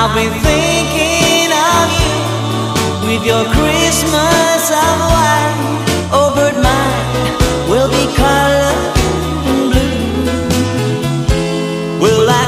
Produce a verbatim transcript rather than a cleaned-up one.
I'll be thinking of you with your Christmas